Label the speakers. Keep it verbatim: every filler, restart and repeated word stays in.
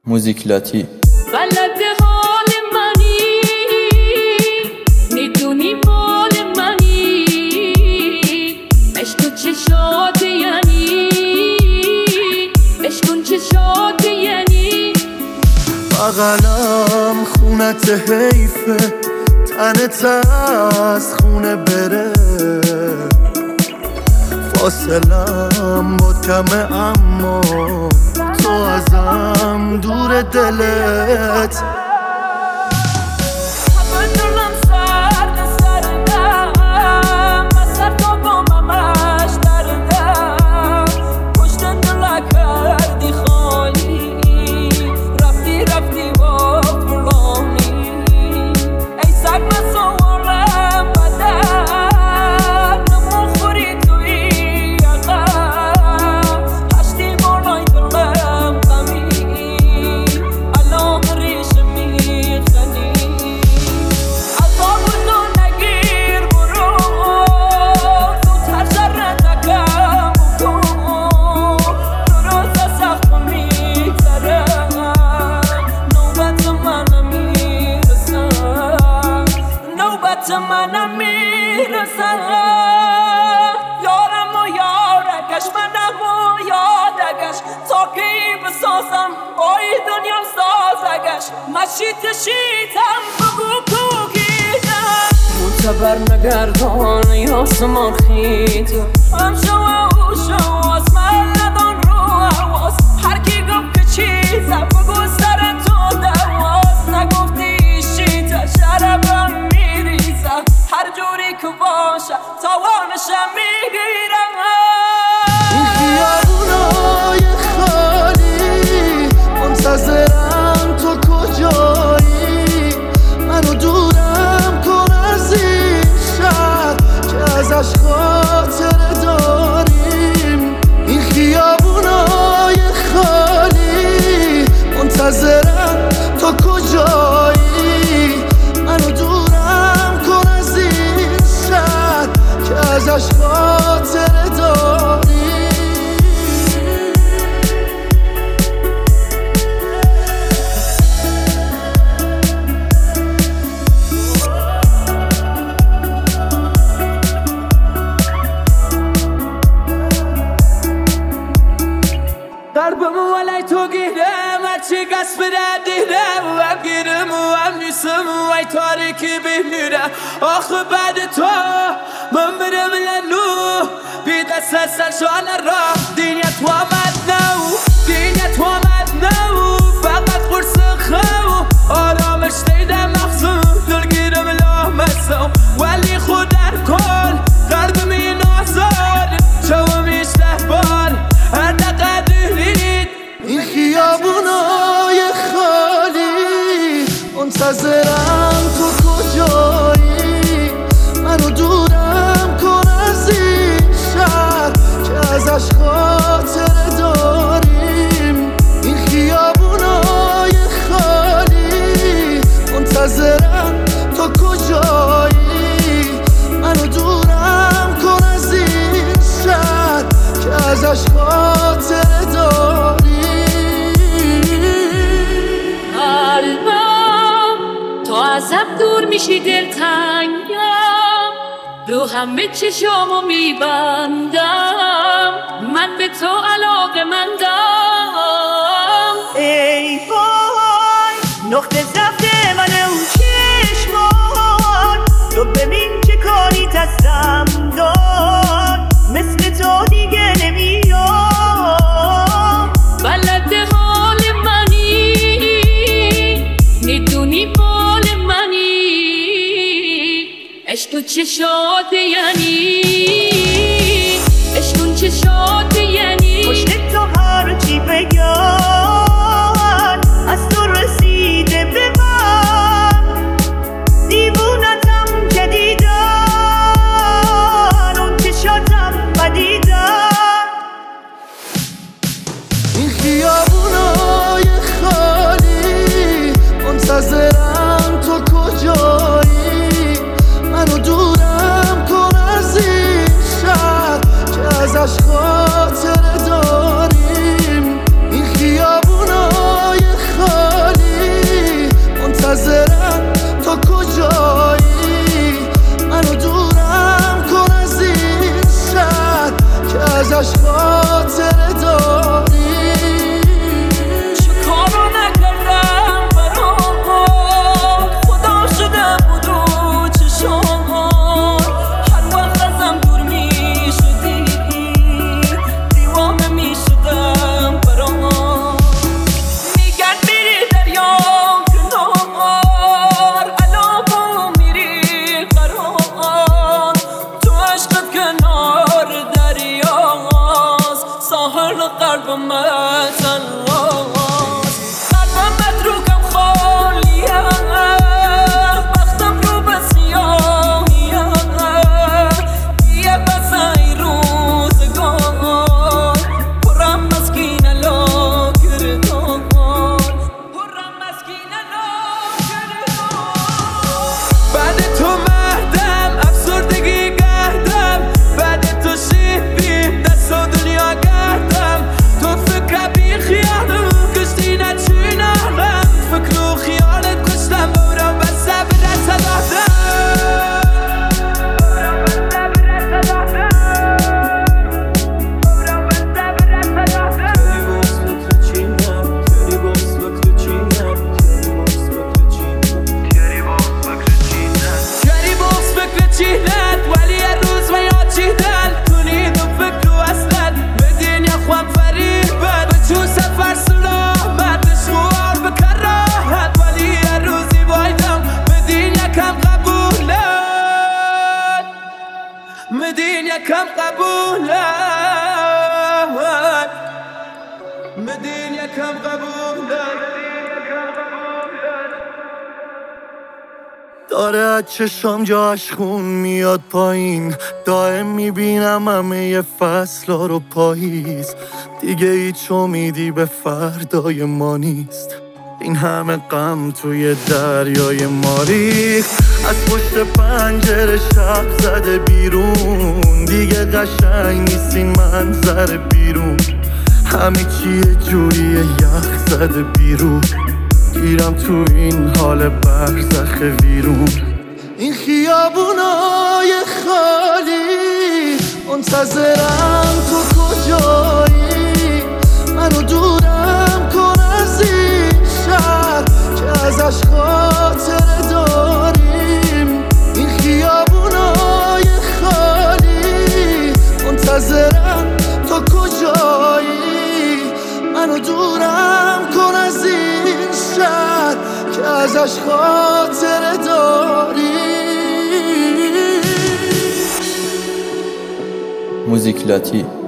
Speaker 1: موزیک لاتی.
Speaker 2: بلد حال منی، میدونی مال منی، عشق تو چشات یعنی، عشق اون چشات یعنی.
Speaker 3: بغلم خونت حیفه، تنت از خونه بره، فاصلم با کمه اما تو ازم دور دلت.
Speaker 2: منم میرسم یارم و یارکش، منم و یادکش، تا کی بسازم بای دنیام سازگش. مشیت شیطم بگو کوکیدم، معتبر نگردان ای آسمان خیت، هم شو و شو آسمان ندان رو حواس. هر کی گفت که چیزم بگو سر تو دواز، نگفتی شیطه شربم میریزم، هر جوری که باشم توانشم میگیرم.
Speaker 3: این خیابونای خالی منتظرم، تو کجایی؟ منو دورم کن از این شهر که ازش خاطره داریم. این خیابونای خالی منتظرم، تو کجایی؟ منو دورم کن از این شهر که ازش خاطره داریم.
Speaker 2: قلبمو ولی تو گیرم، هرچی قصد بده دیرم، و هم گیرم و هم نیستم و ای تاریکی بمیرم. آخه بعد تو من برم لنو، بی دست از سرشان را دینیت و آمد نو، دینیت و آمد نو، فقط خورس خو آرامش دیدم مخصوم، دلگیرم لامسم ولی خود در کل قلبم این آزار شو میشته بار هر دقیقید.
Speaker 3: این خیابونای خالی منتظرم، تو کجایی؟ منو دورم کن از این شهر که ازش خاطره داریم. این خیابونای خالی منتظرم، تو کجایی؟ منو دورم کن از این شهر که ازش خاطره داریم.
Speaker 2: قلبم تو ازم دور میشی دلتنگم، رو همه چشامو میبندم، من به تو علاقه مندم.
Speaker 4: ای وای نقطه ضعف من اون چشمان، تو ببین چه کاری دستم داد، مثل تو دیگه نمیام.
Speaker 2: بلد حال منی، میدونی مال منی، عشق تو چشات یعنی، عشق اون چشات یعنی.
Speaker 4: پشت تو هر چی بگن از تو رسیده به من، دیوونتم که دیدن اون چشاتم بدیدن.
Speaker 3: این خیابونای خالی منتظرم، تو کجایی؟ منو دورم کن از این شهر که ازش خاطره داریم. این خیابونای خالی کجایی منو دورم کن از این شهر که ازش خاطره داری
Speaker 2: چه کارو نکردم برات خدا شده بود رو چشمان هر وقت ازم دور می شدی دیوانه می شدم برات میگن میری دریا کنار الان با میری قرار تو عشقت کنار دریاست ساحل قلب من تنهاست قلبم متروکم خالیه بختم رو به سیاهیه یه بس ای روزگار پرم مسکین لا کردار پرم مسکین لا کردار بعد تو مردم افسردگی گردم بعد تو شیبیم دست و دنیا گردم تو فکر بی خیالم کشتی نچینم فکر و خیالت کشتم بورم بسته به دست دادم بورم بسته به دست دادم بورم بسته به دست دادم کری باز فکر چینم کری باز فکر چینم کری باز فکر چینم کری باز فکر چینم ولی یه روز من یاد چیدن کنید و فکر و اصلا بدین یا خوام فریبت به چون سفر سلامت بشخوار بکر راحت ولی یه روزی بایدم بدین یکم قبولت بدین یکم قبولت بدین یکم قبولت
Speaker 3: داره از چشام جاش خون میاد پایین دائم میبینم همه فصلا رو پاییز دیگه هیچ امیدی به فردای ما نیست این همه غم توی دریای ما ریخت از پشت پنجره شب زده بیرون دیگه قشنگ نیست این منظر بیرون همه چی یه جوری یخ زده بیرون گیرم تو این حال برزخ ویرون این خیابونای خالی منتظرم تو کجایی منو دورم کن از این شهر که ازش خاطره داریم این خیابونای خالی منتظرم تو کجایی منو دورم کن از این شهر که ازش خاطره داری
Speaker 1: موزیک لاتی